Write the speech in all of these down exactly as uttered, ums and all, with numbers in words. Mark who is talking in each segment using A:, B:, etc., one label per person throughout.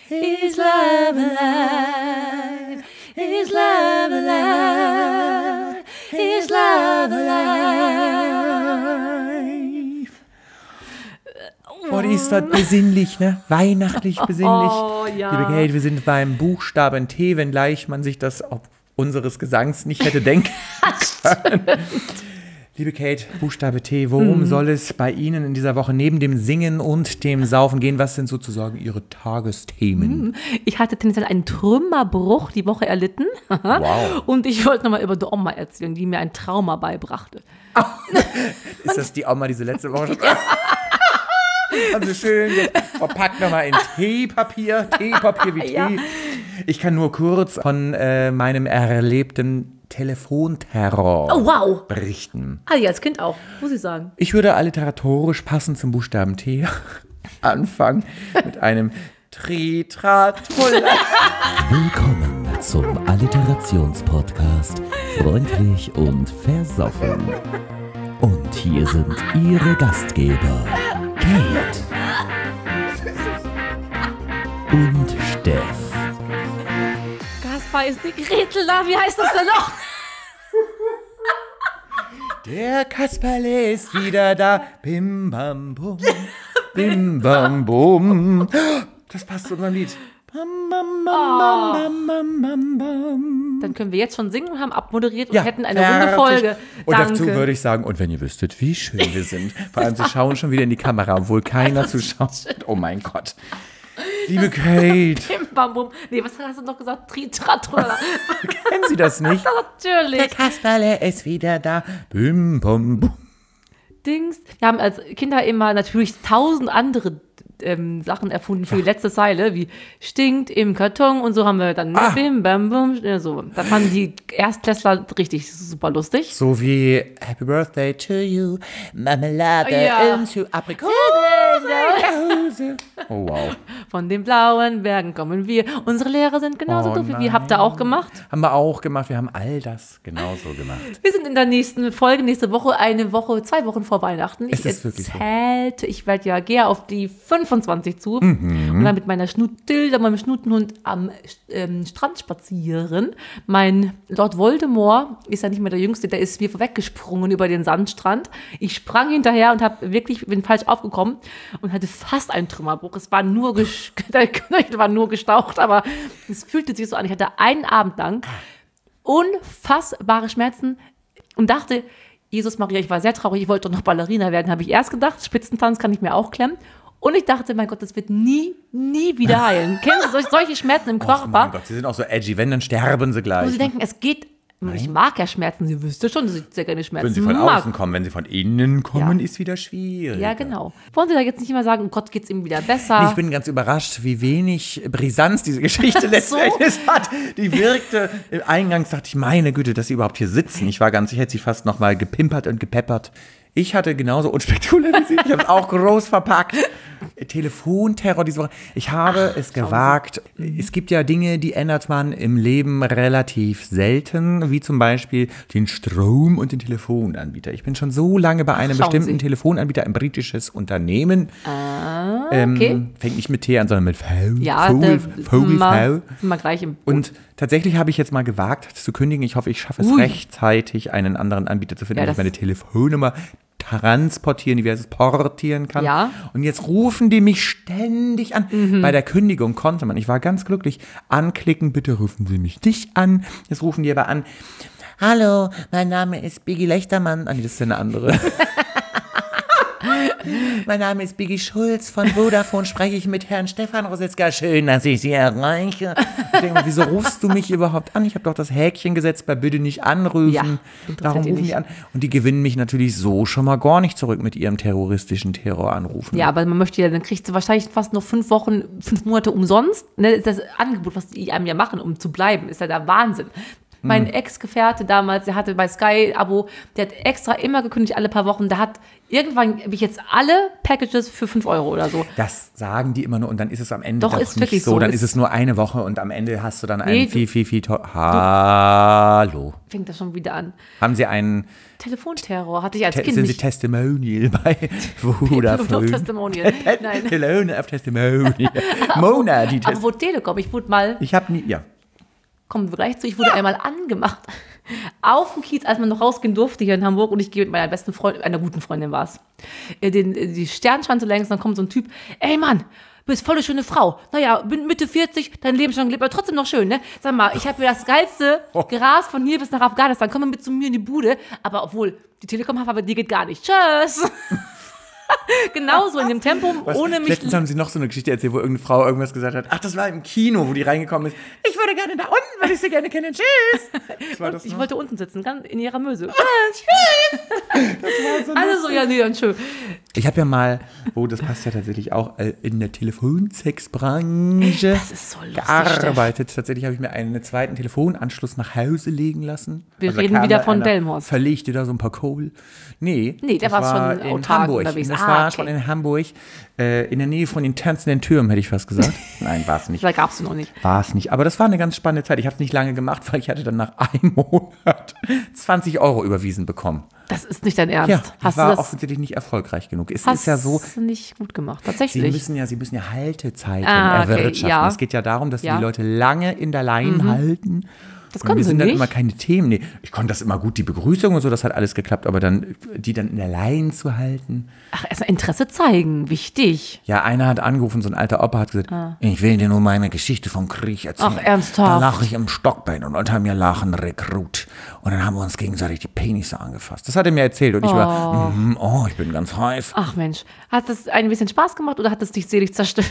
A: Is love alive? Is love alive? Is love alive?
B: Oh, die ist dort besinnlich, ne? Weihnachtlich besinnlich.
A: Oh, ja.
B: Liebe Kate, wir sind beim Buchstaben T, wenngleich man sich das ob unseres Gesangs nicht hätte denken können. Liebe Kate, Buchstabe T, worum mm. soll es bei Ihnen in dieser Woche neben dem Singen und dem Saufen gehen? Was sind sozusagen Ihre Tagesthemen?
A: Ich hatte tendenziell einen Trümmerbruch die Woche erlitten.
B: Wow.
A: Und ich wollte nochmal über die Oma erzählen, die mir ein Trauma beibrachte.
B: Oh. Ist das die Oma, diese letzte Woche schon? Also schön, verpackt nochmal in Teepapier, Teepapier wie Tee. Ja. Ich kann nur kurz von äh, meinem erlebten Telefonterror
A: oh, wow.
B: berichten.
A: Ah ja, als Kind auch, muss ich sagen.
B: Ich würde alliteratorisch passend zum Buchstaben T anfangen mit einem Tri-Tra-Trulla.
C: Willkommen zum Alliterationspodcast Freundlich und Versoffen. Und hier sind Ihre Gastgeber Kate und Steff.
A: Kaspar ist die Gretel da, wie heißt das denn noch?
B: Der Kasperle ist wieder da. Bim bam bum. Bim bam bum. Das passt zu unserem Lied. Bam, bam, bam, bam, bam, bam, bam.
A: Dann können wir jetzt schon singen und haben abmoderiert und
B: ja,
A: hätten eine runde Folge.
B: Und
A: Danke.
B: dazu würde ich sagen, und wenn ihr wüsstet, wie schön wir sind. Vor allem, sie schauen schon wieder in die Kamera, obwohl keiner zuschaut. Oh mein Gott. Liebe Kate.
A: Bim, bam, bum. Nee, was hast du noch gesagt? Tri-tra-trulla.
B: Kennen Sie das nicht?
A: Natürlich.
B: Der Kasperle ist wieder da. Bim, bam, bum.
A: Dings. Wir haben als Kinder immer natürlich tausend andere ähm, Sachen erfunden für die letzte Zeile, wie stinkt im Karton und so haben wir dann
B: ah.
A: bim, bam, bum. Ja, so. Da fanden die Erstklässler richtig super lustig.
B: So wie Happy Birthday to you, Marmelade
A: ja.
B: into Aprikose. Oh wow.
A: Von den blauen Bergen kommen wir. Unsere Lehrer sind genauso
B: oh,
A: doof wie wir. Habt ihr auch gemacht?
B: Haben wir auch gemacht. Wir haben all das genauso gemacht.
A: Wir sind in der nächsten Folge, nächste Woche, eine Woche, zwei Wochen vor Weihnachten.
B: Ist
A: ich
B: es wirklich so?
A: erzählte, ich werde ja, gehe auf die fünfundzwanzig zu
B: mhm.
A: und dann mit meiner Schnutilda, meinem Schnutenhund am ähm, Strand spazieren. Mein Lord Voldemort ist ja nicht mehr der Jüngste, der ist mir vorweggesprungen über den Sandstrand. Ich sprang hinterher und habe wirklich, bin falsch aufgekommen und hatte fast einen Trümmerbruch. Es war nur, ges- der Knöchel war nur gestaucht, aber es fühlte sich so an. Ich hatte einen Abend lang unfassbare Schmerzen und dachte, Jesus Maria, ich war sehr traurig, ich wollte doch noch Ballerina werden, habe ich erst gedacht. Spitzentanz kann ich mir auch klemmen. Und ich dachte, mein Gott, das wird nie, nie wieder heilen. Kennen Sie solche, solche Schmerzen im Körper?
B: Oh mein Gott, Sie sind auch so edgy. Wenn, dann sterben Sie gleich.
A: Wo Sie denken, es geht. Nein. Ich mag ja Schmerzen. Sie wüsste schon, dass ich sehr gerne Schmerzen
B: Wenn Sie von
A: mag.
B: außen kommen, wenn Sie von innen kommen,
A: ja.
B: ist wieder schwierig.
A: Ja, genau. Wollen Sie da jetzt nicht immer sagen, oh Gott, geht's ihm wieder besser?
B: Ich bin ganz überrascht, wie wenig Brisanz diese Geschichte letztendlich so? hat. Die wirkte, eingangs dachte ich, meine Güte, dass Sie überhaupt hier sitzen. Ich war ganz, ich hätte Sie fast noch mal gepimpert und gepeppert. Ich hatte genauso unspektakulär wie Sie. Ich habe es auch groß verpackt. Telefonterror diese Woche. Ich habe Ach, es gewagt. Es gibt ja Dinge, die ändert man im Leben relativ selten, wie zum Beispiel den Strom- und den Telefonanbieter. Ich bin schon so lange bei einem
A: Schauen
B: bestimmten
A: Sie.
B: Telefonanbieter, ein britisches Unternehmen.
A: Ah, okay.
B: Ähm, fängt nicht mit T an, sondern mit V.
A: Ja,
B: Vogel, Vogel,
A: mal, mal gleich im
B: Und tatsächlich habe ich jetzt mal gewagt zu kündigen. Ich hoffe, ich schaffe es
A: Ui.
B: rechtzeitig, einen anderen Anbieter zu finden,
A: Ja,
B: dass ich meine Telefonnummer transportieren, wie es portieren kann.
A: Ja.
B: Und jetzt rufen die mich ständig an.
A: Mhm.
B: Bei der Kündigung konnte man, ich war ganz glücklich, anklicken, bitte rufen Sie mich nicht an. Jetzt rufen die aber an, hallo, mein Name ist Biggie Lechtermann. Ah, nee, das ist ja eine andere. Mein Name ist Biggie Schulz von Vodafone, spreche ich mit Herrn Stefan Rosetzka. Schön, dass ich Sie erreiche. Ich denke mal, wieso rufst du mich überhaupt an? Ich habe doch das Häkchen gesetzt bei bitte nicht anrufen.
A: Ja,
B: Darum rufen
A: nicht.
B: die an. Und die gewinnen mich natürlich so schon mal gar nicht zurück mit ihrem terroristischen Terroranrufen.
A: Ja, aber man möchte ja, dann kriegst du wahrscheinlich fast noch fünf Wochen, fünf Monate umsonst. Ne, das Angebot, was die einem ja machen, um zu bleiben, ist ja der Wahnsinn. Mein Ex-Gefährte damals, der hatte bei Sky-Abo, der hat extra immer gekündigt, alle paar Wochen. Der hat irgendwann, habe ich jetzt alle Packages für fünf Euro oder so.
B: Das sagen die immer nur und dann ist es am Ende
A: Doch,
B: doch
A: ist
B: nicht
A: wirklich
B: so.
A: so.
B: Dann
A: Ist-
B: ist es nur eine Woche und am Ende hast du dann einen
A: Nee, du-
B: viel, viel, viel teuer. Hallo.
A: Fängt das schon wieder an.
B: Haben Sie einen,
A: Telefonterror hatte ich als
B: Te-
A: Kind
B: sind Sie
A: nicht.
B: Testimonial bei Vodafone?
A: Testimonial. Nein.
B: Hello, auf Testimonial. Mona, die
A: Aber
B: Test.
A: wo Telekom, ich wurde mal,
B: Ich habe nie, ja.
A: kommen wir gleich zu, ich wurde einmal angemacht. Auf dem Kiez, als man noch rausgehen durfte hier in Hamburg und ich gehe mit meiner besten Freundin, einer guten Freundin war es, den, die Sternschanze längs, dann kommt so ein Typ, ey Mann, du bist voll eine schöne Frau. Naja, bin Mitte vierzig, dein Leben schon gelebt, aber trotzdem noch schön, ne? Sag mal, ich habe mir das geilste Gras von hier bis nach Afghanistan, komm mal mit zu mir in die Bude, aber obwohl, die Telekom hat, aber die geht gar nicht. Tschüss! Genauso in dem Tempo,
B: Was,
A: ohne mich...
B: letztens haben Sie noch so eine Geschichte erzählt, wo irgendeine Frau irgendwas gesagt hat. Ach, das war im Kino, wo die reingekommen ist. Ich würde gerne da unten, weil ich sie gerne kenne. Tschüss. Das war das
A: Ich
B: noch?
A: wollte unten sitzen, ganz in ihrer Möse. Alles so, ja, nee, dann schön.
B: Ich habe ja mal, wo das passt ja tatsächlich auch, äh, in der Telefonsexbranche
A: Das ist so lustig,
B: gearbeitet. Tatsächlich habe ich mir einen zweiten Telefonanschluss nach Hause legen lassen.
A: Wir
B: da
A: reden
B: kam
A: wieder
B: da
A: von
B: einer,
A: Delmhorst.
B: Verlegte da so ein paar Kohl. Nee,
A: Nee, der
B: das
A: war schon
B: in
A: autark
B: Hamburg.
A: unterwegs.
B: Das
A: Ah,
B: war
A: okay.
B: schon in Hamburg, äh, in der Nähe von den tanzenden Türmen, hätte ich fast gesagt. Nein, war es nicht.
A: Da gab's noch nicht.
B: War es nicht. Aber das war eine ganz spannende Zeit. Ich habe es nicht lange gemacht, weil ich hatte dann nach einem Monat zwanzig Euro überwiesen bekommen.
A: Das ist nicht dein Ernst.
B: Ja, ich
A: hast
B: war
A: du das
B: offensichtlich nicht erfolgreich genug. Es
A: hast
B: ist ja so,
A: nicht gut gemacht,
B: Sie
A: tatsächlich.
B: müssen ja, Sie müssen ja Haltezeiten
A: Ah, okay,
B: erwirtschaften.
A: ja.
B: Es geht ja darum, dass Sie
A: Ja.
B: die Leute lange in der Line halten.
A: Das
B: Und
A: können
B: mir
A: sie
B: sind dann
A: nicht.
B: immer keine Themen. Nee, ich konnte das immer gut, die Begrüßung und so, das hat alles geklappt, aber dann, die dann in der Line zu halten.
A: Ach, erstmal Interesse zeigen, wichtig.
B: Ja, einer hat angerufen, so ein alter Opa hat gesagt, ich will dir nur meine Geschichte vom Krieg erzählen.
A: Ah. Ach, ernsthaft?
B: Da lag ich im Stockbein und unter mir lag ein Rekrut. Und dann haben wir uns gegenseitig die Penisse angefasst. Das hat er mir erzählt und ich war, mhm, oh, ich bin ganz heiß.
A: Ach Mensch, hat das ein bisschen Spaß gemacht oder hat es dich selig zerstört?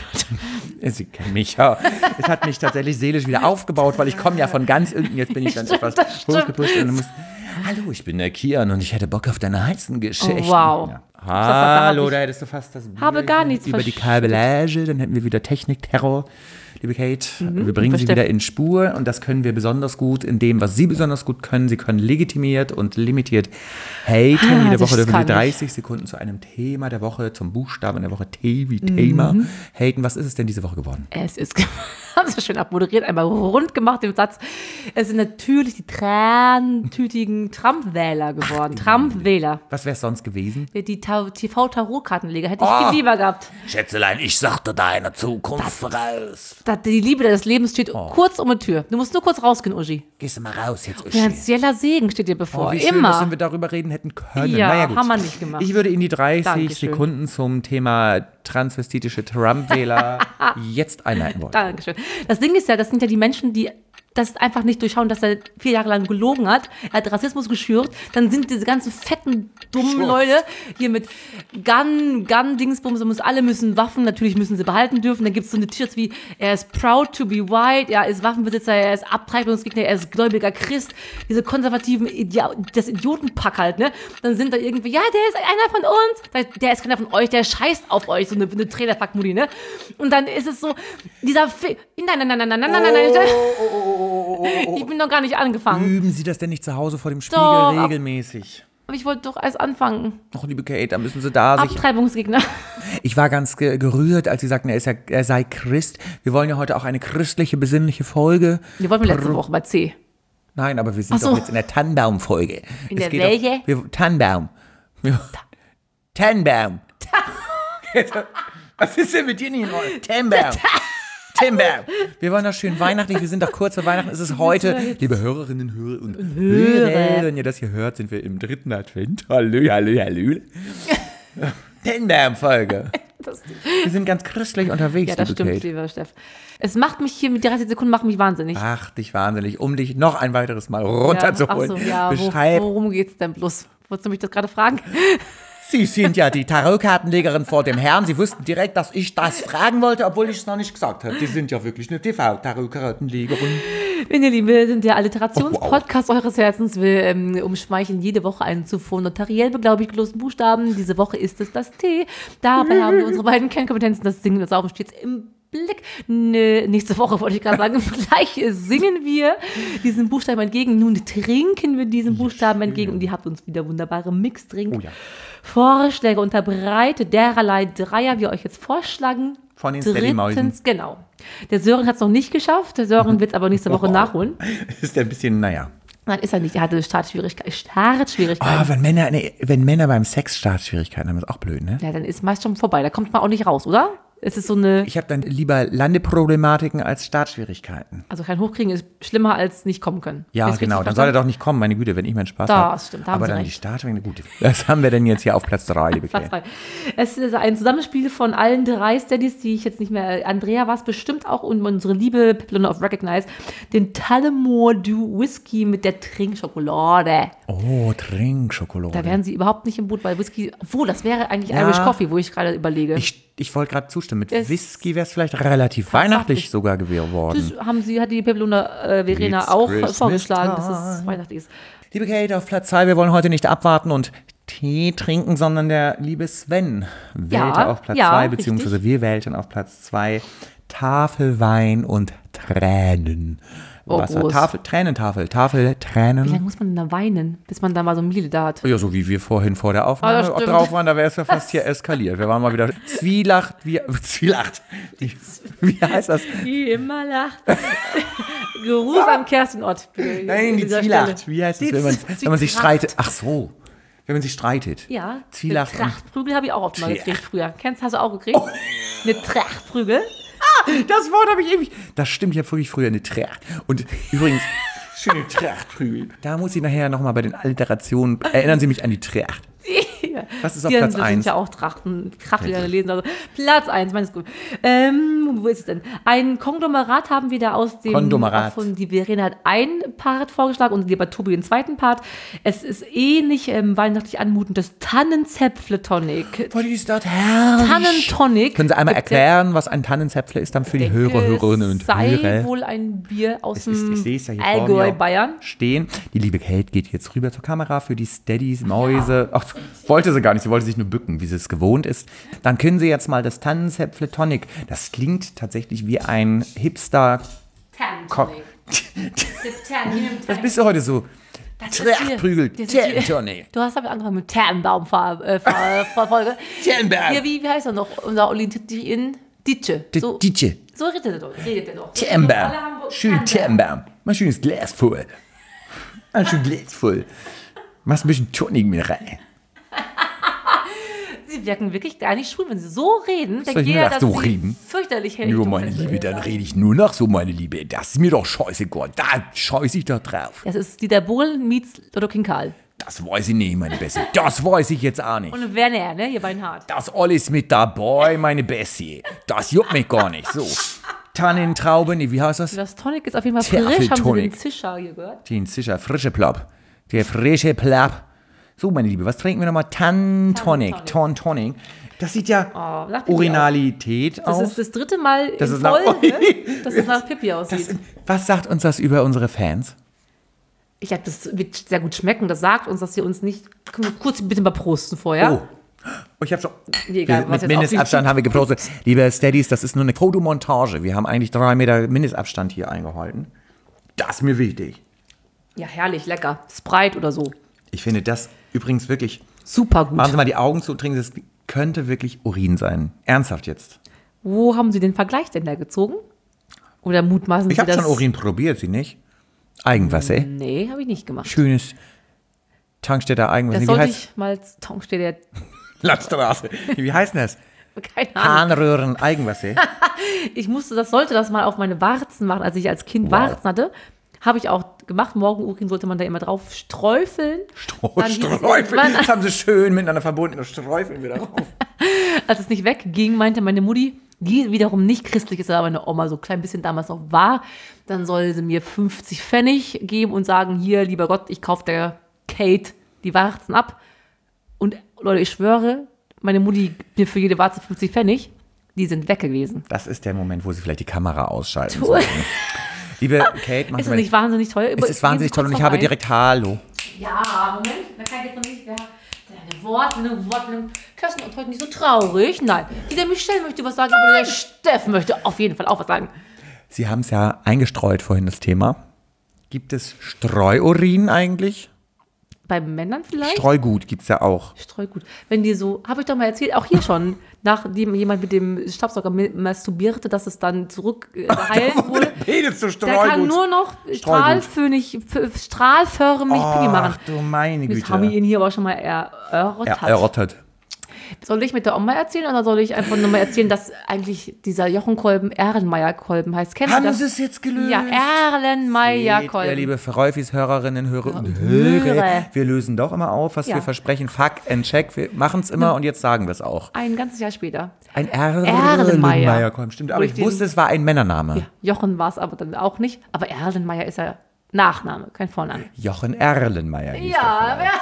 B: Sie kennen mich ja. Es hat mich tatsächlich seelisch wieder aufgebaut, weil ich komme ja von ganz unten. Jetzt bin ich dann etwas
A: das stimmt.
B: hochgepusht. Und dann muss, hallo, ich bin der Kian und ich hätte Bock auf deine heißen Geschichten.
A: Oh, wow.
B: Ja.
A: da
B: Hallo,
A: hab ich-
B: da hättest du fast das
A: habe
B: Bier
A: gar
B: hier
A: nichts
B: über die
A: verstanden.
B: Kabellage. Dann hätten wir wieder Technikterror. Liebe Kate, wir bringen Sie
A: verstehe.
B: wieder in Spur und das können wir besonders gut in dem, was Sie besonders gut können. Sie können legitimiert und limitiert haten.
A: Ah,
B: Jede
A: das
B: Woche dürfen Sie
A: kann ich.
B: dreißig Sekunden zu einem Thema der Woche, zum Buchstaben der Woche, T wie Thema,
A: Mhm.
B: haten. Was ist es denn diese Woche geworden?
A: Es ist, haben sie schön abmoderiert, einmal rund gemacht im Satz. Es sind natürlich die trantütigen Trump-Wähler geworden. Trump-Wähler.
B: Was wäre es sonst gewesen?
A: Die Ta- T V-Tarotkartenleger hätte ich
B: Oh.
A: viel lieber gehabt.
B: Schätzelein, ich sagte deine Zukunft voraus.
A: Da- Die Liebe deines Lebens steht
B: Oh.
A: kurz um die Tür. Du musst nur kurz rausgehen, Uschi.
B: Gehst du mal raus jetzt, Uschi.
A: Finanzieller Segen steht dir bevor.
B: Oh, wie schön,
A: Immer.
B: dass wir darüber reden hätten können.
A: Ja,
B: naja, gut.
A: haben wir nicht gemacht.
B: Ich würde Ihnen die dreißig
A: Dankeschön.
B: Sekunden zum Thema transvestitische Trump-Wähler jetzt einleiten wollen.
A: Dankeschön. Das Ding ist ja, das sind ja die Menschen, die das einfach nicht durchschauen, dass er vier Jahre lang gelogen hat. Er hat Rassismus geschürt. Dann sind diese ganzen fetten, dummen
B: Schurz.
A: Leute hier mit Gun, Gun-Dingsbums, und alle müssen Waffen, natürlich müssen sie behalten dürfen. Dann gibt es so eine T-Shirts wie, er ist proud to be white, er ist Waffenbesitzer, er ist Abtreibungsgegner, er ist gläubiger Christ. Diese konservativen, Idi das Idiotenpack halt, ne? Dann sind da irgendwie, ja, der ist einer von uns. Der ist keiner von euch, der scheißt auf euch, so eine, eine Trailerpack-Mutti, ne? Und dann ist es so, dieser Fi Nein, nein, nein, nein, nein, nein, nein, nein, nein. Ich bin noch gar nicht angefangen.
B: Üben Sie das denn nicht zu Hause vor dem Spiegel
A: Doch, ab-
B: regelmäßig?
A: Aber ich wollte doch erst anfangen.
B: Ach, liebe Kate, da müssen Sie da sich...
A: Abtreibungsgegner.
B: Ich war ganz ge gerührt, als Sie sagten, er, ist ja, er sei Christ. Wir wollen ja heute auch eine christliche, besinnliche Folge.
A: Die wollten wir letzte Woche bei C.
B: Nein, aber wir sind
A: Ach so.
B: doch jetzt in der Tannenbaum-Folge.
A: In
B: Es
A: der
B: geht
A: welche?
B: Doch, wir, Tannenbaum. Wir, Tannenbaum. Was ist denn mit dir nicht in Ordnung? Tannenbaum. Tannenbaum. Wir wollen doch schön weihnachtlich, wir sind doch kurz vor Weihnachten. Es ist heute, liebe Hörerinnen Hörer und Hörer, wenn ihr das hier hört, sind wir im dritten Advent. Hallo, hallo, hallo. Tannenbaum-Folge.
A: Das,
B: Wir sind ganz christlich unterwegs,
A: ja, das
B: liebe
A: stimmt,
B: Kate.
A: lieber Steff. Es macht mich hier mit dreißig Sekunden macht mich wahnsinnig.
B: Ach, dich wahnsinnig, um dich noch ein weiteres Mal runterzuholen.
A: Ja, ach so, ja, wo,
B: Beschreib,
A: worum geht's denn bloß? Wolltest du mich das gerade fragen?
B: Sie sind ja die Tarotkartenlegerin vor dem Herrn. Sie wussten direkt, dass ich das fragen wollte, obwohl ich es noch nicht gesagt habe. Die sind ja wirklich eine T V-Tarotkartenlegerin.
A: Wenn ihr Lieben, wir sind der
B: Oh,
A: Alliterationspodcast eures Herzens. Wir ähm, umschmeicheln jede Woche einen zuvor notariell beglaubigt gelosten Buchstaben. Diese Woche ist es das T. Dabei haben wir unsere beiden Kernkompetenzen, das Singen und das Saufen stets im Blick. Nö, nächste Woche wollte ich gerade sagen, gleich singen wir diesen Buchstaben entgegen. Nun trinken wir diesen Buchstaben entgegen. Und ihr habt uns wieder wunderbare Mixdrink.
B: Oh ja.
A: Vorschläge unterbreitet, dererlei Dreier wir euch jetzt vorschlagen.
B: Von den Steady-Mäusen.
A: Genau. Der Sören hat es noch nicht geschafft. Der Sören wird es aber nächste Woche nachholen.
B: Ist der ein bisschen, naja.
A: Nein, ist er nicht. Er hatte Startschwierigkeiten. Startschwierigkeiten.
B: Ah, wenn Männer, nee, wenn Männer beim Sex Startschwierigkeiten haben, ist auch blöd, ne?
A: Ja, dann ist meist schon vorbei. Da kommt man auch nicht raus, oder? Es ist so eine.
B: Ich habe dann lieber Landeproblematiken als Startschwierigkeiten.
A: Also kein Hochkriegen ist schlimmer als nicht kommen können.
B: Ja,
A: Ist
B: genau.
A: richtig
B: Dann soll er
A: verstanden?
B: doch nicht kommen, meine Güte, wenn ich meinen Spaß habe.
A: Das stimmt, da haben
B: Aber
A: Sie
B: dann
A: recht.
B: die Startschwierigkeiten, gut. Was haben wir denn jetzt hier auf Platz drei, liebe
A: Platz
B: Kate?
A: zwei. Es ist ein Zusammenspiel von allen drei Steadies, die ich jetzt nicht mehr. Andrea war es bestimmt auch und unsere liebe Pipelone of Recognize. Den Tullamore Dew Whisky mit der Trinkschokolade.
B: Oh, Trinkschokolade.
A: Da wären sie überhaupt nicht im Boot, weil Whisky. Obwohl, das wäre eigentlich
B: Ja.
A: Irish Coffee, wo ich gerade überlege.
B: Ich, ich wollte gerade zustimmen. Mit
A: Es-
B: Whisky wäre es vielleicht relativ weihnachtlich sogar geworden.
A: Das haben sie, hat die Pipelone äh, Verena
B: It's
A: auch
B: Christmas
A: vorgeschlagen, dass
B: time.
A: es weihnachtlich ist.
B: Liebe Kate, auf Platz zwei, wir wollen heute nicht abwarten und Tee trinken, sondern der liebe Sven wählte
A: Ja,
B: auf Platz
A: ja,
B: zwei,
A: richtig.
B: beziehungsweise wir wählten auf Platz zwei Tafelwein und Tränen.
A: Oh,
B: Wasser,
A: groß.
B: Tafel, Tränentafel, Tafel,
A: Wie lange
B: Tränen.
A: muss man denn da weinen, bis man da mal so ein Miele da hat?
B: Ja, so wie wir vorhin vor der Aufnahme
A: Ah, das stimmt.
B: drauf waren, da wäre es ja fast hier eskaliert. Wir waren mal wieder Zwielacht, wie, Zwielacht. Wie, wie heißt das?
A: Die immer lacht. Gruß an Kerstin Ott. bitte,
B: Nein,
A: an
B: die
A: dieser
B: Zwielacht.
A: Stelle.
B: Wie heißt das,
A: Die
B: wenn man,
A: Z-
B: wenn man sich
A: Zwitracht.
B: streitet? Ach so, wenn man sich streitet.
A: Ja,
B: Zwielacht
A: eine
B: und-
A: Trachtprügel habe ich auch oft mal
B: Tracht.
A: gekriegt früher. Kennst hast du auch gekriegt? Eine Trachtprügel?
B: Das Wort habe ich ewig. Das stimmt, ich habe wirklich früher eine Tracht. Und übrigens, schöne Trachtprügel. Da muss ich nachher nochmal bei den Alliterationen, erinnern Sie mich an die Tracht.
A: Ja.
B: Was ist auf
A: Die
B: Platz
A: sind
B: eins?
A: ja auch Trachten, Kraft, die da lesen. Also Platz eins, meines gut. Ähm, wo ist es denn? Ein Konglomerat haben wir da aus dem.
B: Konglomerat.
A: Von, die Verena hat einen Part vorgeschlagen und lieber Tobi den zweiten Part. Es ist ähnlich ähm, weihnachtlich anmutend, das Tannenzäpfle-Tonic.
B: Boah, die ist dort herrlich.
A: Tannentonic.
B: Können Sie einmal
A: Gibt's
B: erklären, was ein Tannenzäpfle ist dann für die
A: jetzt-
B: Hörer, Hörerinnen und
A: Es sei
B: Hörer?
A: wohl ein Bier aus
B: Es ist, ich
A: dem
B: sehe es ja hier vor
A: Allgäu,
B: mir
A: Bayern.
B: stehen. Die liebe Kate geht jetzt rüber zur Kamera für die Steadies, Mäuse. Ach, wollte sie gar nicht, sie wollte sich nur bücken, wie sie es gewohnt ist. Dann können Sie jetzt mal das Tannenzäpfle Tonic. Das klingt tatsächlich wie ein Hipster. Ko- Was bist du heute so?
A: Das ist hier-
B: Trachtprügel,
A: das ist hier-
B: Tannentonic.
A: Du hast aber angefangen mit Tannenbaum-Folge. Äh,
B: Tannenbaum.
A: Hier, wie, wie heißt er noch? Unser Oli in Ditsche.
B: Die-
A: So,
B: Ditsche.
A: so redet er doch. Redet er doch.
B: Tannenbaum.
A: Alle haben-
B: Schön Tannenbaum. Mal ein schönes Glas voll. Ein schönes Glas voll. Machst ein bisschen Tonic mit rein.
A: Sie wirken wirklich gar nicht schwul. Wenn sie so reden,
B: Soll
A: dann
B: ich
A: geht
B: nur
A: er,
B: nach
A: dass
B: so
A: sie
B: reden?
A: fürchterlich hell.
B: Ja, meine Liebe, dann rede ich nur noch so, meine Liebe. Das ist mir doch scheißegal. Da scheiße ich doch drauf.
A: Das ist Dieter Bohlen meets Lotto King Karl.
B: Das weiß ich nicht, meine Bessie. Das weiß ich jetzt auch nicht.
A: Und Werner, ne? Hier Beinhardt.
B: Das alles mit dabei, meine Bessie. Das juckt mich gar nicht. So. Tannentraube, nee, wie heißt das?
A: Das Tonic ist auf jeden Fall frisch. Haben Sie den
B: Tafel-Tonic.
A: Zischer hier gehört?
B: Den sicher frische Plapp. Der frische Plapp. So, meine Liebe, was trinken wir nochmal? Tannentonic.
A: Tannentonic.
B: Tonic. Das sieht ja
A: Oh, nach Pipi
B: Urinalität
A: Das
B: aus.
A: ist das dritte Mal
B: Das
A: in
B: ist nach-
A: Folge, dass es nach Pipi aussieht.
B: Das, was sagt uns das über unsere Fans?
A: Ich glaube, das wird sehr gut schmecken. Das sagt uns, dass sie uns nicht. Können wir kurz bitte mal prosten vorher.
B: Oh. Ich habe schon.
A: Nee, egal,
B: wir,
A: was
B: mit
A: jetzt
B: Mindestabstand
A: auch-
B: haben wir gepostet. Liebe Steadies, das ist nur eine Fotomontage. Wir haben eigentlich drei Meter Mindestabstand hier eingehalten. Das ist mir wichtig.
A: Ja, herrlich, lecker. Sprite oder so.
B: Ich finde das übrigens wirklich.
A: Super gut.
B: Machen Sie mal die Augen zu und trinken. Das könnte wirklich Urin sein. Ernsthaft jetzt.
A: Wo haben Sie den Vergleich denn da gezogen? Oder mutmaßen
B: Ich
A: Sie
B: habe
A: das?
B: schon Urin probiert, Sie nicht? Eigenwasser.
A: Nee, habe ich nicht gemacht.
B: Schönes Tankstätter Eigenwasser.
A: Das
B: Wie
A: sollte
B: heißt
A: ich mal. Tom steht der.
B: Landstraße. Wie heißt denn das?
A: Keine Ahnung.
B: Harnröhren Eigenwasser.
A: Ich musste das, sollte das mal auf meine Warzen machen. Als ich als Kind Warzen hatte, habe ich auch gemacht. Morgenurin sollte man da immer drauf sträufeln. Dann hieß es
B: Sträufeln.
A: irgendwann-
B: Das haben sie schön miteinander verbunden. Das Sträufeln wieder drauf.
A: Als es nicht wegging, meinte meine Mutti, die wiederum nicht christlich ist, aber meine Oma so ein klein bisschen damals noch war, dann soll sie mir fünfzig Pfennig geben und sagen, hier, lieber Gott, ich kaufe der Kate die Warzen ab. Und Leute, ich schwöre, meine Mutti gibt mir für jede Warze fünfzig Pfennig, die sind weg gewesen.
B: Das ist der Moment, wo sie vielleicht die Kamera ausschalten
A: Tu-
B: sollten. Liebe Kate, machen
A: Ist
B: Sie
A: das nicht wahnsinnig teuer?
B: Es ist wahnsinnig toll und ich habe direkt Hallo.
A: Ja, Moment, da kann ich jetzt noch nicht. Ja, eine Wortmeldung, Wortmeldung. Kerstin ist heute nicht so traurig. Nein, die der Michelle möchte was sagen, aber der Steff möchte auf jeden Fall auch was sagen.
B: Sie haben es ja eingestreut vorhin, das Thema. Gibt es Streuurin eigentlich?
A: Bei Männern vielleicht?
B: Streugut gibt es ja auch.
A: Streugut. Wenn die so, habe ich doch mal erzählt, auch hier schon, nachdem jemand mit dem Staubsauger masturbierte, dass es dann zurück äh, geheilt wurde.
B: Penis zu
A: Der kann nur noch strahlförmig, strahlförmig Pipi machen.
B: Ach du meine Güte.
A: Das haben wir ihn hier aber schon mal erörtert.
B: Ja, erörtert.
A: Soll ich mit der Oma erzählen oder soll ich einfach nur mal erzählen, dass eigentlich dieser Jochenkolben Erlenmeyer-Kolben heißt? Kennen
B: Haben
A: Sie das?
B: Sie es jetzt gelöst?
A: Ja, Erlenmeyer-Kolben.
B: Ja, liebe Verräufis, Hörerinnen, Hörer und Hörer, wir lösen doch immer auf, was
A: Ja.
B: wir versprechen. Fuck and check, wir machen es immer und jetzt sagen wir es auch.
A: Ein ganzes Jahr später.
B: Ein
A: Erlenmeyer.
B: Erlenmeyer-Kolben, stimmt. Aber
A: Durch
B: ich
A: den-
B: wusste, es war ein Männername.
A: Ja, Jochen war es aber dann auch nicht. Aber Erlenmeyer ist ja Nachname, kein Vorname.
B: Jochen Erlenmeyer hieß
A: Ja,
B: der.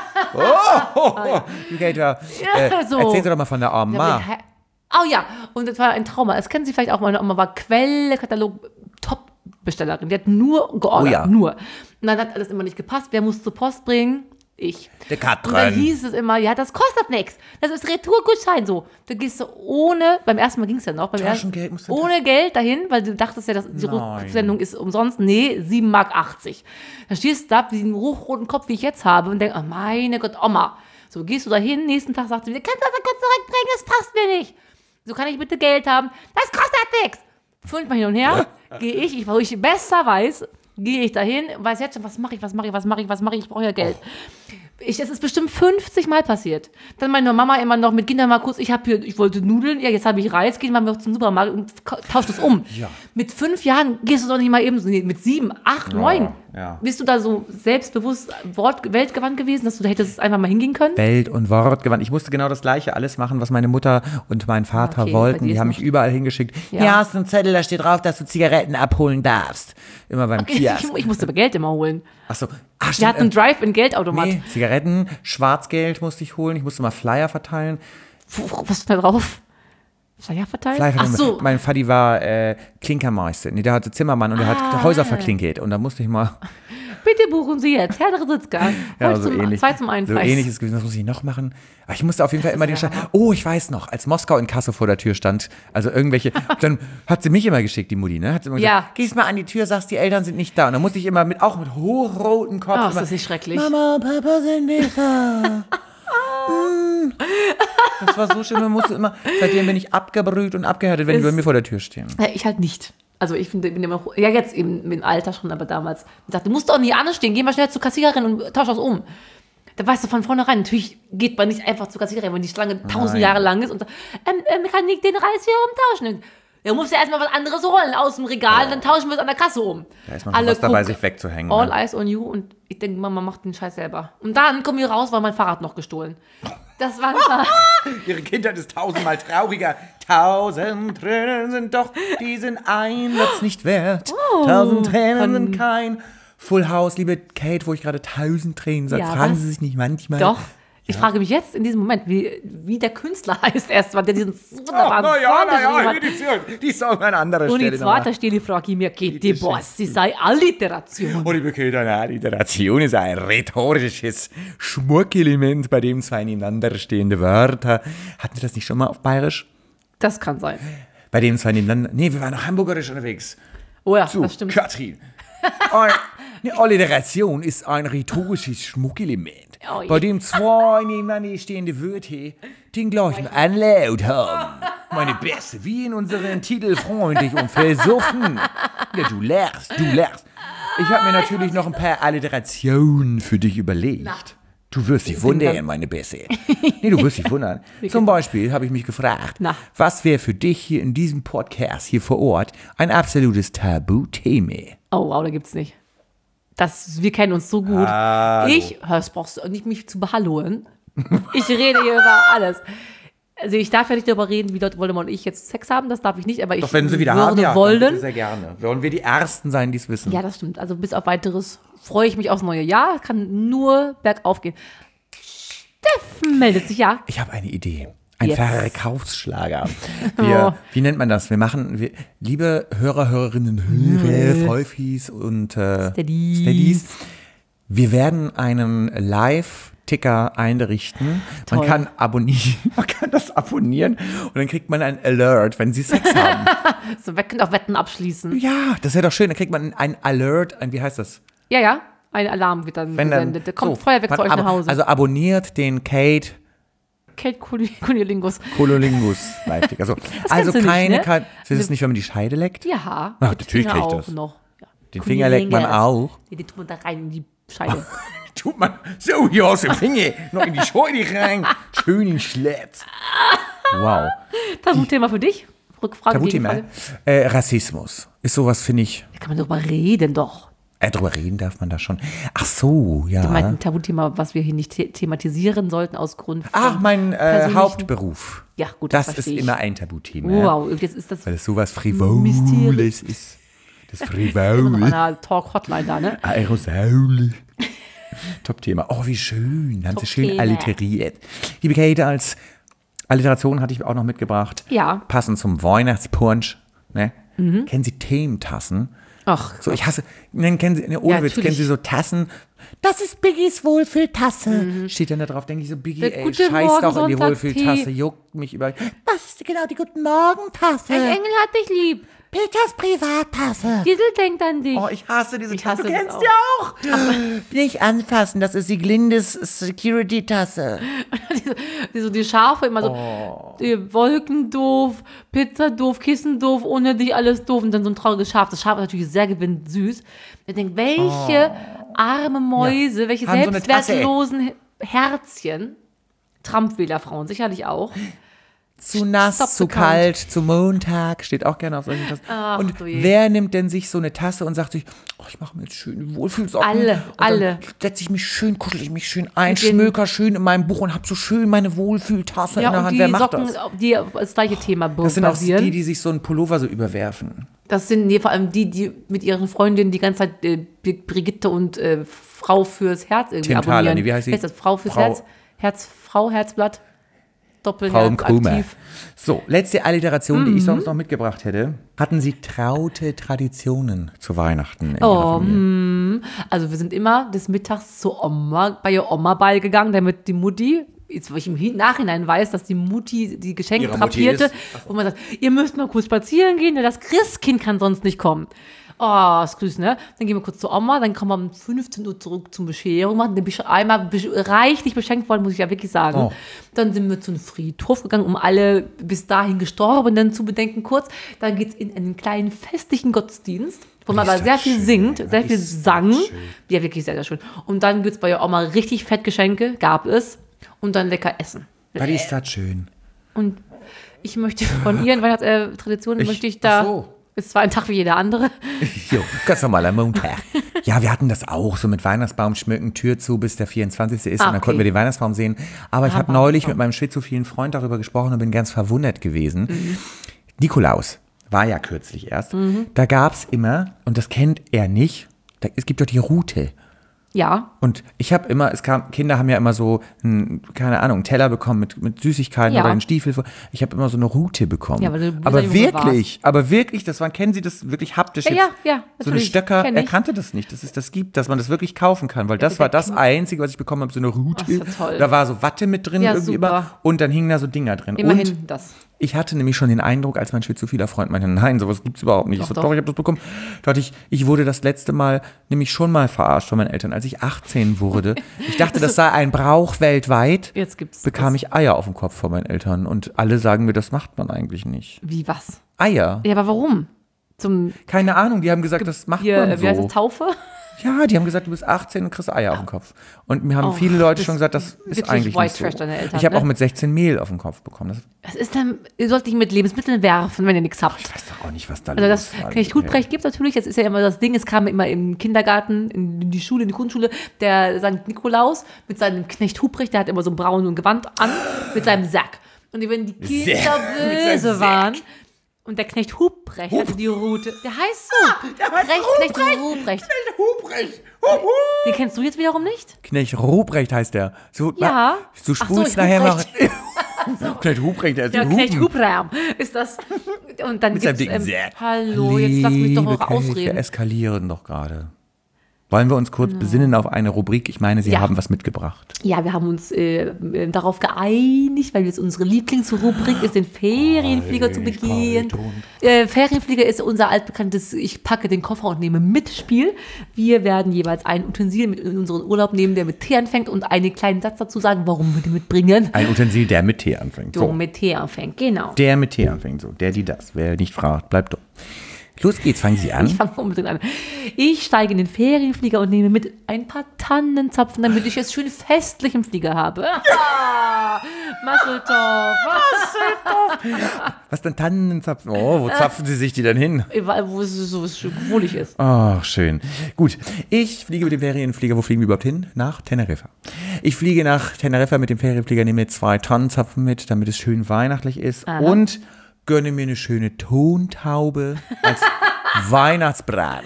B: Oh, wie geht er? Äh,
A: Ja, so.
B: Erzählen Sie doch mal von der
A: Ja,
B: Oma.
A: hä? Oh ja, und das war ein Trauma. Das kennen Sie vielleicht auch, meine Oma war Quelle-Katalog Top-Bestellerin. Die hat nur geordert,
B: Oh ja.
A: nur. Und dann hat alles immer nicht gepasst. Wer muss zur Post bringen? Ich.
B: Der Katrin.
A: Und dann hieß es immer, ja, das kostet nichts. Das ist Retourgutschein so. Da gehst du ohne, beim ersten Mal ging es ja noch, beim
B: Taschengeld musst
A: ersten,
B: du-
A: ohne Geld dahin, weil du dachtest ja, dass die
B: Nein.
A: Rücksendung ist umsonst. Nee, sieben Mark achtzig. Dann stehst du da mit diesem hochroten Kopf, wie ich jetzt habe, und denkst, oh meine Gott, Oma. So gehst du dahin, nächsten Tag sagt sie wieder, kannst du das kurz zurückbringen, das passt mir nicht. So, kann ich bitte Geld haben? Das kostet nichts. Fünfmal hin und her, gehe ich, ich, wo ich besser weiß, gehe ich dahin, weiß jetzt schon, was mache ich, was mache ich, was mache ich, was mache ich, ich brauche ja Geld. Ich, das ist bestimmt fünfzig Mal passiert. Dann meine Mama immer noch mit Kindern mal kurz, ich habe hier, ich wollte Nudeln, ja, jetzt habe ich Reis, gehen wir mal zum Supermarkt und ka- tausch das um.
B: Ja.
A: Mit fünf Jahren gehst du doch nicht mal eben so, nee, mit sieben, acht, neun.
B: ja.
A: Bist du da so selbstbewusst Wort, weltgewandt gewesen, dass du da hättest einfach mal hingehen können?
B: Welt- und Wortgewandt. Ich musste genau das Gleiche alles machen, was meine Mutter und mein Vater
A: Okay, bei
B: wollten.
A: dir
B: Die
A: ist
B: haben
A: noch-
B: mich überall hingeschickt.
A: Ja.
B: Hier hast du einen Zettel, da steht drauf, dass du Zigaretten abholen darfst. Immer beim
A: Ich,
B: Kiosk.
A: ich musste aber Geld immer holen.
B: Achso. Ach,
A: Wir
B: stimmt.
A: hatten einen Drive-in-Geldautomat.
B: Nee, Zigaretten, Schwarzgeld musste ich holen. Ich musste mal Flyer verteilen.
A: Was stand da drauf? Flyer verteilt?
B: Flyer
A: Ach
B: verteilen.
A: so.
B: Mein Vati war äh, Klinkermeister. Nee, der hatte Zimmermann und der
A: Ah.
B: hat Häuser verklinkert. Und da musste ich mal
A: Bitte buchen Sie jetzt, Herr Rositzka.
B: Ja,
A: Heute
B: so
A: zum,
B: ähnlich.
A: zwei zum einen
B: So
A: Preis.
B: ähnlich ist gewesen. Was muss ich noch machen? Aber ich musste auf jeden Fall immer den Stein. Oh, ich weiß noch, als Moskau in Kassel vor der Tür stand, also irgendwelche, dann hat sie mich immer geschickt, die Mutti, ne? Hat sie immer
A: Ja.
B: gesagt, gehst mal an die Tür, sagst, die Eltern sind nicht da. Und dann musste ich immer mit, auch mit hochrotem Kopf.
A: Ach, ist
B: immer,
A: das nicht schrecklich.
B: Mama und Papa sind nicht da. Mm. Das war so schön, man musste immer, seitdem bin ich abgebrüht und abgehärtet, wenn die
A: Ist-
B: bei mir vor der Tür stehen.
A: Ja, ich halt nicht. Also ich finde, bin immer, ja jetzt eben im Alter schon, aber damals. Ich sagte, du musst doch nie anstehen, geh mal schnell zur Kassiererin und tausch das um. Da weißt du von vornherein, natürlich geht man nicht einfach zur Kassiererin, wenn die Schlange tausend
B: Nein.
A: Jahre lang ist und sagt, ähm, ähm, kann ich den Reis hier umtauschen? Er muss ja erstmal was anderes holen aus dem Regal, dann tauschen wir es an der Kasse um.
B: Da ist man schon was dabei, sich wegzuhängen.
A: All
B: Ne?
A: eyes on you und ich denke, Mama macht den Scheiß selber. Und dann kommen wir raus, weil mein Fahrrad noch gestohlen. Das war klar.
B: Ihre Kindheit ist tausendmal trauriger. Tausend Tränen sind doch diesen Einsatz nicht wert. Tausend Tränen
A: von-
B: sind kein Full House. Liebe Kate, wo ich gerade tausend Tränen sage,
A: Ja,
B: fragen
A: was?
B: Sie sich nicht manchmal.
A: Doch. Ich frage mich jetzt in diesem Moment, wie, wie der Künstler heißt erst, weil der diesen wunderbaren
B: na ja,
A: Song
B: na ja,
A: geschrieben hat.
B: die, die Song an anderer
A: Und
B: Stelle.
A: die
B: nochmal.
A: zweite Stelle frage ich mir, geht die
B: Bitte schön.
A: Boss, sie sei Alliteration.
B: Oh, liebe Kate, eine Alliteration ist ein rhetorisches Schmuckelement, bei dem zwei nebeneinander stehende Wörter. Hatten wir das nicht schon mal auf Bayerisch?
A: Das kann sein.
B: Bei dem zwei nebeneinander. Nee, wir waren noch hamburgerisch unterwegs.
A: Oh ja,
B: So,
A: das stimmt.
B: Katrin. Ein- Eine Alliteration ist ein rhetorisches Schmuckelement,
A: Oh je.
B: bei dem zwei nebeneinander stehende Wörter den gleichen Anlaut haben. Meine Beste, wie in unseren Titel freundlich und versoffen. Ja, du lachst, du lachst. Ich habe mir natürlich noch ein paar Alliterationen für dich überlegt.
A: Na.
B: Du wirst dich
A: bin
B: wundern,
A: dann-
B: meine Beste. Nee, du wirst dich wundern. Zum Beispiel habe ich mich gefragt,
A: Na.
B: was wäre für dich hier in diesem Podcast hier vor Ort ein absolutes Tabuthema?
A: Oh wow, da gibt's nicht. Das, wir kennen uns so gut.
B: Hallo.
A: Ich, das brauchst du nicht mich zu behalloen. Ich rede hier über alles. Also ich darf ja nicht darüber reden, wie Lord Voldemort und ich jetzt Sex haben, das darf ich nicht, aber ich
B: Doch wenn sie wieder
A: würde
B: haben, ja,
A: wollen.
B: dann sehr gerne. Wollen wir die Ersten sein, die es wissen.
A: Ja, das stimmt. Also bis auf weiteres freue ich mich aufs neue Jahr. Kann nur bergauf gehen. Steff meldet sich, ja.
B: Ich habe eine Idee. Ein
A: Jetzt.
B: Verkaufsschlager. Wir,
A: Oh.
B: Wie nennt man das? Wir machen, wir, liebe Hörer, Hörerinnen, Hörer, Freufis und äh,
A: Steadies.
B: Steadies, wir werden einen Live- Ticker einrichten. Man
A: Toll.
B: kann abonnieren, man kann das abonnieren und dann kriegt man ein Alert, wenn sie Sex haben.
A: So, wir können auch Wetten abschließen.
B: Ja, das wäre doch schön. Dann kriegt man ein Alert, ein, wie heißt das?
A: Ja, ja. Ein Alarm wird dann
B: Wenn dann,
A: gesendet. Da kommt
B: so,
A: Feuerwerk
B: man
A: zu euch
B: abo-
A: nach Hause.
B: Also abonniert den Kate
A: Kate Kunilingus.
B: Kololingus Live-Ticker. Also, also
A: kennst du nicht,
B: keine,
A: ne?
B: Ka- ist es nicht, wenn man die Scheide leckt?
A: Ja.
B: Ach,
A: mit
B: natürlich
A: Finger
B: krieg ich
A: auch
B: das.
A: Noch. Ja.
B: Den Finger leckt man
A: Kunilingus.
B: auch.
A: Nee, den tut man da rein in die Scheide.
B: Tut man so hier aus dem Finger noch in die Scheide rein. Schön in Schletz. Wow.
A: Tabuthema für dich? Rückfrage,
B: Tabuthema.
A: Gegenfrage.
B: Äh, Rassismus. Ist sowas, finde ich.
A: Da kann man drüber reden doch.
B: Äh, drüber reden darf man da schon. Ach so, ja.
A: Ich meine, ein Tabuthema, was wir hier nicht the thematisieren sollten aus Grund von
B: Ach, mein äh,
A: persönlichen-
B: Hauptberuf.
A: Ja, gut,
B: Das
A: das
B: ist
A: verstehe ich.
B: immer ein Tabuthema. ja.
A: Wow, jetzt ist das
B: Weil es sowas Frivoles
A: Mysterium.
B: ist. Das
A: immer noch
B: Frivole.
A: an einer Talk-Hotline da, ne?
B: Aerosole. Top-Thema. Oh, wie schön. Haben Sie schön
A: Top-Thema.
B: alliteriert. Liebe Kate, als Alliteration hatte ich auch noch mitgebracht.
A: Ja.
B: Passend zum Weihnachtspunsch. Ne? Kennen Sie Thementassen?
A: Ach,
B: So, ich hasse, dann kennen Sie, ne, ohne
A: Ja,
B: Witz,
A: natürlich.
B: kennen Sie so Tassen? Das ist Biggies Wohlfühltasse. Steht dann da drauf, denke ich so, Biggie,
A: Der
B: ey,
A: Gute
B: scheiß
A: Morgen
B: doch in die
A: Sonntag
B: Wohlfühltasse,
A: Tee.
B: juckt mich über. Das ist genau die Guten Morgen-Tasse.
A: ein Engel hat dich lieb.
B: Peters Privattasse.
A: Diesel denkt an dich.
B: Oh, ich hasse diese
A: Ich
B: Tasse.
A: hasse
B: Du
A: das
B: kennst
A: auch.
B: die auch. Nicht anfassen, das ist die Glindes Security-Tasse.
A: Die, so die Schafe immer so,
B: Oh.
A: die Wolken doof, Pizza doof, Kissen doof, ohne dich alles doof und dann so ein trauriges Schaf. Das Schaf ist natürlich sehr gewinnend süß. Ich denke, welche arme Mäuse, welche
B: Oh. Haben so eine Tasse, ey.
A: selbstwertlosen Herzchen, Trump-Wählerfrauen sicherlich auch.
B: Zu nass,
A: Stop
B: zu
A: the count.
B: kalt, zu Montag, steht auch gerne auf solchen Tassen.
A: Ach,
B: und
A: du je.
B: wer nimmt denn sich so eine Tasse und sagt sich, oh, ich mache mir jetzt schön Wohlfühlsocken.
A: Alle,
B: und
A: alle.
B: Dann setze ich mich schön, kuschel ich mich schön ein,
A: Mit den-
B: schmöker schön in meinem Buch und hab so schön meine Wohlfühltasse in
A: Ja,
B: der
A: und
B: Hand.
A: die
B: Wer macht
A: Socken,
B: das?
A: die auf das gleiche Thema
B: Das sind auch
A: basieren.
B: die, die sich so einen Pullover so überwerfen.
A: Das sind nee, vor allem die, die mit ihren Freundinnen die ganze Zeit äh, Brigitte und äh, Frau fürs Herz irgendwie
B: Tim Thaler,
A: abonnieren.
B: nee, wie heißt sie?
A: das? Frau fürs
B: Frau-
A: Herz? Herz, Frau, Herzblatt,
B: Frau
A: Doppelherz,
B: im Krume.
A: aktiv.
B: So, letzte Alliteration, die
A: Mhm.
B: ich sonst noch mitgebracht hätte. Hatten Sie traute Traditionen zu Weihnachten in Ihrer
A: Oh,
B: Familie?
A: Also wir sind immer des Mittags zur Oma, bei ihr Oma beigegangen, damit die Mutti, jetzt wo ich im Hin- Nachhinein weiß, dass die Mutti die Geschenke
B: Ihre Mutti
A: drapierte,
B: ist?
A: wo man sagt, ihr müsst mal kurz spazieren gehen, denn das Christkind kann sonst nicht kommen. Oh, das Grüß, ne? Dann gehen wir kurz zur Oma, dann kommen wir um fünfzehn Uhr zurück zum Bescherung machen. Dann bin ich einmal besch- reichlich beschenkt worden, muss ich ja wirklich sagen.
B: Oh.
A: Dann sind wir zu einem Friedhof gegangen, um alle bis dahin Gestorbenen zu bedenken kurz. Dann geht's in einen kleinen festlichen Gottesdienst, wo man
B: Ist
A: aber
B: das
A: sehr viel
B: schön.
A: singt, sehr viel
B: Ist das
A: sang.
B: schön.
A: Ja, wirklich sehr, sehr schön. Und dann gibt's bei ihr Oma richtig Fettgeschenke, gab es. Und dann lecker essen.
B: Was ist das schön?
A: Und ich möchte von ihren Weihnachtstraditionen,
B: Ich-
A: möchte ich da,
B: ach so.
A: ist zwar ein Tag wie jeder andere,
B: Jo, ganz normaler Montag. Ja, wir hatten das auch, so mit Weihnachtsbaum schmücken, Tür zu, bis der vierundzwanzigste ist
A: Ah,
B: und dann
A: okay.
B: konnten wir den Weihnachtsbaum sehen. Aber ich
A: Ah,
B: habe neulich
A: Weihnachtsbaum.
B: mit meinem schizophrenen Freund darüber gesprochen und bin ganz verwundert gewesen.
A: Mhm.
B: Nikolaus war ja kürzlich erst.
A: Mhm.
B: Da gab's immer, und das kennt er nicht, da, es gibt doch die Route.
A: ja.
B: Und ich habe immer, es kam, Kinder haben ja immer so, ein, keine Ahnung, einen Teller bekommen mit, mit Süßigkeiten
A: Ja.
B: oder einen Stiefel. Ich habe immer so eine Route bekommen.
A: Ja, weil du dieser
B: aber
A: Junge
B: wirklich, aber wirklich, das waren, kennen Sie das wirklich haptisch?
A: Ja,
B: jetzt?
A: ja, ja,
B: So eine
A: natürlich,
B: Stöcker,
A: kenn
B: er
A: ich.
B: kannte das nicht, dass es das gibt, dass man das wirklich kaufen kann, weil das
A: der
B: war das
A: Kn-
B: Einzige, was ich bekommen habe, so eine Route.
A: Ach, ist ja toll.
B: Da war so Watte mit drin
A: Ja,
B: irgendwie
A: super.
B: immer und dann hingen da so Dinger drin.
A: Immerhin
B: Und
A: das.
B: ich hatte nämlich schon den Eindruck, als mein schizophiler Freund meinte, nein, sowas gibt's überhaupt nicht. ich so,
A: doch.
B: doch, ich habe das bekommen. Da hatte ich, ich wurde das letzte Mal nämlich schon mal verarscht von meinen Eltern, als ich achtzehn wurde. Ich dachte, das sei ein Brauch weltweit.
A: Jetzt gibt's
B: Bekam
A: das.
B: ich Eier auf dem Kopf von meinen Eltern und alle sagen mir, das macht man eigentlich nicht.
A: Wie was?
B: Eier?
A: Ja, aber warum? Zum
B: Keine Ahnung, die haben gesagt, das macht
A: hier,
B: man
A: äh, wie heißt
B: so.
A: das, Taufe?
B: Ja, die haben gesagt, du bist achtzehn und kriegst Eier auf dem Kopf. Und mir haben
A: Oh,
B: viele Leute
A: das
B: schon gesagt, das
A: ist
B: ist
A: wirklich
B: eigentlich
A: White
B: nicht so.
A: Trash, deine Eltern,
B: Ich habe
A: ne?
B: auch mit sechzehn Mehl auf dem Kopf bekommen. Das,
A: Was ist denn, ihr sollt nicht mit Lebensmitteln werfen, wenn ihr nichts habt.
B: ich weiß doch auch nicht, was da
A: Also
B: los
A: das
B: war.
A: Knecht Ruprecht gibt natürlich, das ist ja immer das Ding, es kam immer im Kindergarten, in die Schule, in die Grundschule, der Sankt Nikolaus mit seinem Knecht Ruprecht, der hat immer so ein braunes Gewand an, mit seinem Sack. Und wenn die Kinder
B: Mit seinem
A: böse
B: Sack.
A: waren und der Knecht Huprecht hatte die Route, der heißt so,
B: der heißt
A: Recht, Knecht Ruprecht.
B: Huprecht. Huhu.
A: Den kennst du jetzt wiederum nicht?
B: Knecht Ruprecht heißt der. So,
A: Ja.
B: Du
A: Ach so,
B: spulst
A: ich
B: nachher noch.
A: Huprecht.
B: Knecht Ruprecht, der ist
A: Der
B: ein
A: Knecht
B: Hupen.
A: Hubraum ist das. Und dann
B: Mit seinem
A: gibt's,
B: dicken
A: ähm,
B: Sack.
A: hallo, jetzt lass mich doch
B: Liebe
A: auch
B: Kate, Wir
A: ausreden.
B: eskalieren doch gerade. Wollen wir uns kurz besinnen auf eine Rubrik? Ich meine, Sie
A: Ja.
B: haben was mitgebracht.
A: Ja, wir haben uns äh, äh, darauf geeinigt, weil es unsere Lieblingsrubrik ist, den Ferienflieger zu begehen. Äh, Ferienflieger ist unser altbekanntes Ich packe den Koffer und nehme mit Spiel. Wir werden jeweils ein Utensil mit in unseren Urlaub nehmen, der mit T anfängt und einen kleinen Satz dazu sagen, warum wir den mitbringen.
B: Ein Utensil, der mit T anfängt.
A: So,
B: So.
A: mit T anfängt, genau.
B: Der mit T anfängt, so. Der, die, das. Wer nicht fragt, bleibt dumm. Los geht's, fangen Sie an.
A: Ich fange unbedingt an. Ich steige in den Ferienflieger und nehme mit ein paar Tannenzapfen, damit ich es schön festlich im Flieger habe. Ah, Masseltoff.
B: Was denn Tannenzapfen? Oh, wo zapfen Sie sich die denn hin?
A: Überall, wo es so schön wohlig ist.
B: Ach, schön. Gut, ich fliege mit dem Ferienflieger. Wo fliegen wir überhaupt hin? Nach Teneriffa. Ich fliege nach Teneriffa mit dem Ferienflieger, nehme zwei Tannenzapfen mit, damit es schön weihnachtlich ist.
A: Aha.
B: Und gönne mir eine schöne Tontaube als Weihnachtsbraten.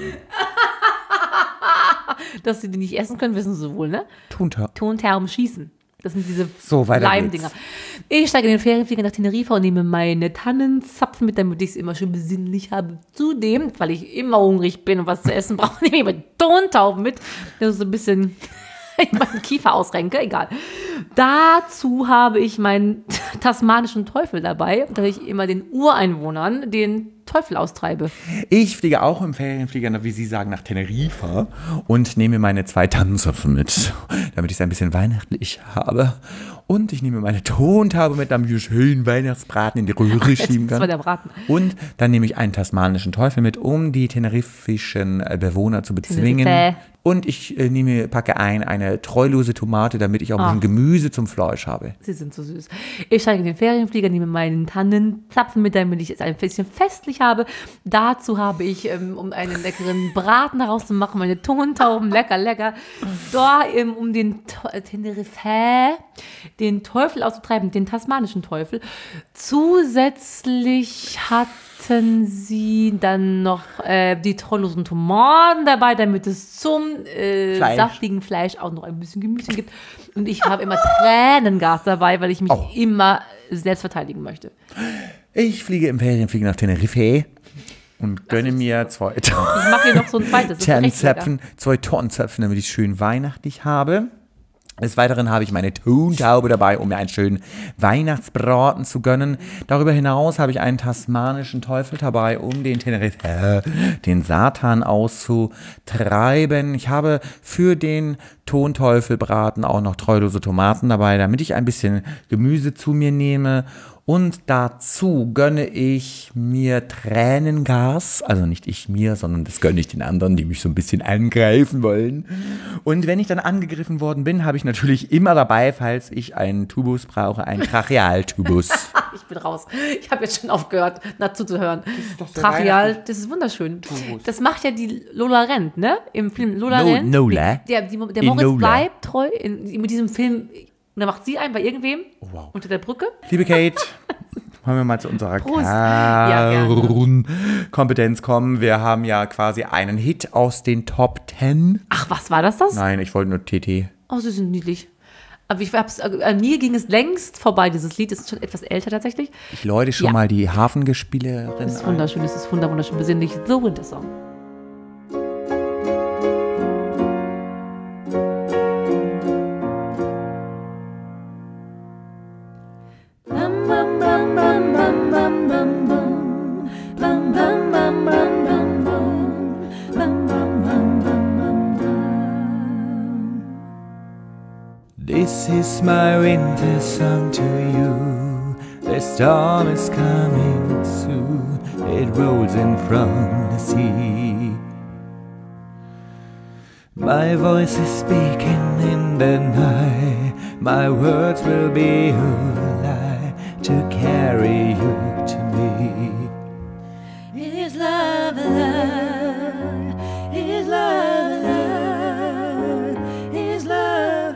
A: Dass sie die nicht essen können, wissen sie wohl, ne?
B: Tontaube.
A: Tontherben schießen. Das sind diese
B: So, weiter
A: Leimdinger. Ich steige in den Ferienflieger nach Teneriffa und nehme meine Tannenzapfen mit, damit ich es immer schön besinnlich habe. Zudem, weil ich immer hungrig bin und was zu essen brauche, nehme ich immer Tontauben mit. Das ist so ein bisschen in meinen Kiefer ausrenke, egal. Dazu habe ich meinen tasmanischen Teufel dabei, dass ich immer den Ureinwohnern den Teufel austreibe.
B: Ich fliege auch im Ferienflieger, wie Sie sagen, nach Teneriffa und nehme meine zwei Tannenzapfen mit, damit ich es ein bisschen weihnachtlich habe. Und ich nehme meine Tontaube mit, damit ich einen schönen Weihnachtsbraten in die Röhre schieben
A: Das
B: kann.
A: war der Braten.
B: Und dann nehme ich einen tasmanischen Teufel mit, um die teneriffischen äh, Bewohner zu bezwingen.
A: Tenerife.
B: Und ich äh, nehme, packe ein eine treulose Tomate, damit ich auch ein
A: Ah.
B: bisschen Gemüse zum Fleisch habe.
A: Sie sind so süß. Ich steige in den Ferienflieger, nehme meinen Tannenzapfen mit, damit ich es ein bisschen festlich habe. Dazu habe ich, ähm, um einen leckeren Braten daraus zu machen, meine Tontauben, lecker, lecker. Da, ähm, um den To- äh, Tenerife, den Teufel auszutreiben, den tasmanischen Teufel. Zusätzlich hatten sie dann noch äh, die trollosen Tomaten dabei, damit es zum äh,
B: Fleisch.
A: saftigen Fleisch auch noch ein bisschen Gemüse gibt. Und ich habe immer Tränengas dabei, weil ich mich
B: Oh.
A: immer selbst verteidigen möchte.
B: Ich fliege im Ferienflieger nach Teneriffa und gönne mir zwei
A: Ich mache hier noch so ein zweites. Das ist echt lecker.
B: Tannenzapfen, zwei Tonnenzapfen, damit ich es schön weihnachtlich habe. Des Weiteren habe ich meine Tontaube dabei, um mir einen schönen Weihnachtsbraten zu gönnen. Darüber hinaus habe ich einen tasmanischen Teufel dabei, um den Teneriffa, den Satan auszutreiben. Ich habe für den Tonteufelbraten auch noch treulose Tomaten dabei, damit ich ein bisschen Gemüse zu mir nehme. Und dazu gönne ich mir Tränengas, also nicht ich mir, sondern das gönne ich den anderen, die mich so ein bisschen angreifen wollen. Und wenn ich dann angegriffen worden bin, habe ich natürlich immer dabei, falls ich einen Tubus brauche, einen Trachealtubus.
A: Ich bin raus. Ich habe jetzt schon aufgehört, dazu zu hören.
B: doch sehr
A: Tracheal, das ist wunderschön. Das macht ja die Lola Rent, ne? Im Film Lola
B: No-
A: Rent.
B: Nola?
A: Der, die, der
B: In
A: Moritz
B: Nola.
A: bleibt treu in, mit diesem Film. Und da macht sie einen bei irgendwem
B: Oh, wow.
A: unter der Brücke.
B: Liebe Kate, wollen wir mal zu unserer
A: Prost. Ja, gerne.
B: Kernkompetenz kommen. Wir haben ja quasi einen Hit aus den Top Ten.
A: Ach, was war das das?
B: Nein, ich wollte nur T T.
A: Oh, sie sind niedlich. Aber ich hab's, an mir ging es längst vorbei, dieses Lied. Das ist schon etwas älter tatsächlich.
B: Ich läute schon
A: Ja.
B: mal die Hafengespielerin
A: Das ist
B: ein.
A: wunderschön, das ist wunder- wunderschön besinnlich. The Winter Song.
C: This is my winter song to you. The storm is coming soon. It rolls in from the sea. My voice is speaking in the night. My words will be a lie to carry you to me.
D: Is love alive? Is love alive? Is love?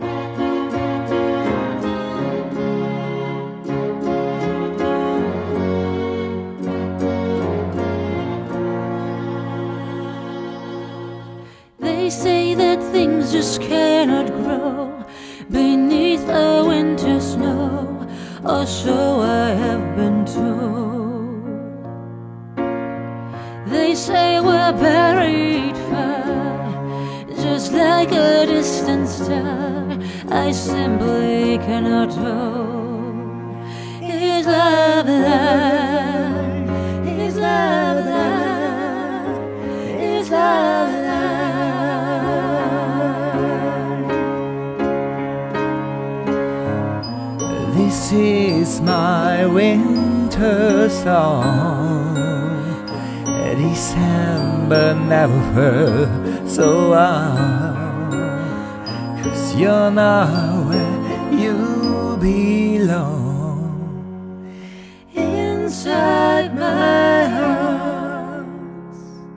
D: They say that things just cannot grow beneath a winter snow, or so I have been told. They say we're buried far just like a distant star, I simply cannot know. Is love alive? Is love alive? Is love alive?
C: This is my winter song. December never felt so warm, 'cause you're not where you belong.
D: Inside my arms.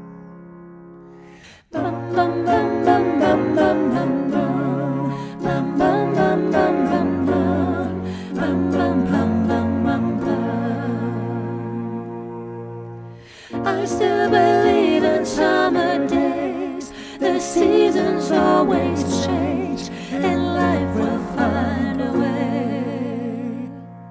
D: Bum, bum, bum, bum, bum, bum, bum, bum. Bum, bum, bum, bum, bum, bum. Bum, bum, bum, bum, bum, bum. I still believe in summer days. The seasons always change, and life will find a way.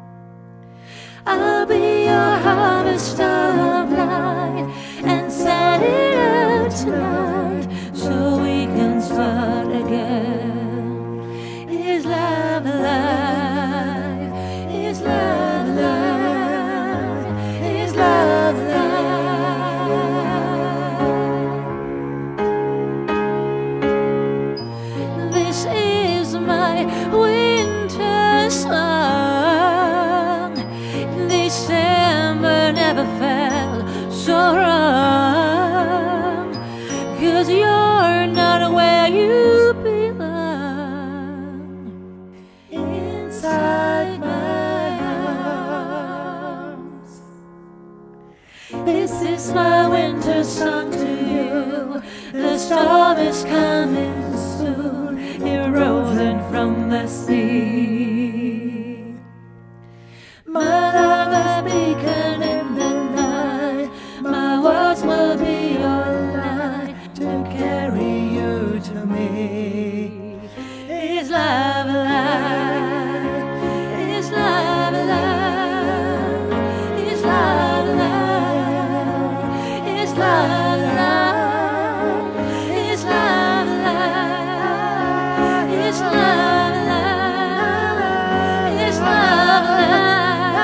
D: I'll be your harvest of light and set it out tonight so we can start again. Is love alive? Is love alive? Is love alive? This is my winter song. December never felt so wrong, 'cause you're not where you belong. Inside my arms. This is my winter song to you. The storm is coming soon, eroding from the sea. My love, a beacon in the night. My words will be your light to carry you to me. Is love alive? Is love alive? Is love alive? Is love alive? Is love alive? Is love alive? Is love alive?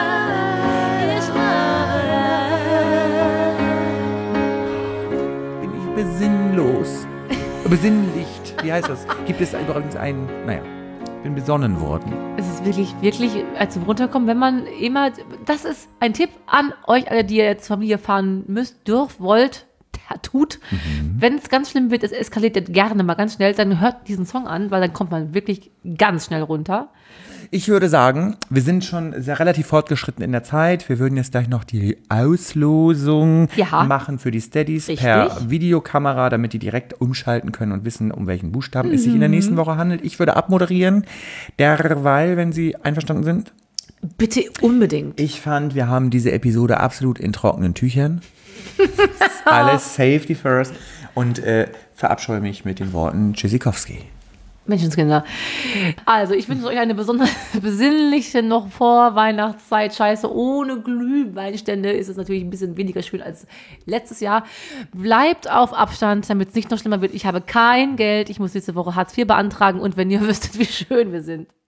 B: Bin ich besinnlos. Besinnlicht. Wie heißt das? Gibt es übrigens einen, naja, bin besonnen worden.
A: Es ist wirklich, wirklich, als zum Runterkommen, wenn man immer, das ist ein Tipp an euch alle, die ihr jetzt Familie fahren müsst, dürft, wollt, tut. Mhm. Wenn es ganz schlimm wird, es eskaliert jetzt gerne mal ganz schnell, dann hört diesen Song an, weil dann kommt man wirklich ganz schnell runter.
B: Ich würde sagen, wir sind schon sehr relativ fortgeschritten in der Zeit. Wir würden jetzt gleich noch die Auslosung
A: ja.
B: machen für die Steadies
A: Richtig.
B: per Videokamera, damit die direkt umschalten können und wissen, um welchen Buchstaben mhm. es sich in der nächsten Woche handelt. Ich würde abmoderieren, derweil, wenn Sie einverstanden sind.
A: Bitte unbedingt.
B: Ich fand, wir haben diese Episode absolut in trockenen Tüchern. Alles Safety first. Und äh, verabscheue mich mit den Worten Tschüssikowski.
A: Menschenskinder. Also, ich wünsche euch eine besonders besinnliche noch vor Weihnachtszeit. Scheiße, ohne Glühweinstände ist es natürlich ein bisschen weniger schön als letztes Jahr. Bleibt auf Abstand, damit es nicht noch schlimmer wird. Ich habe kein Geld. Ich muss diese Woche Hartz vier beantragen. Und wenn ihr wüsstet, wie schön wir sind.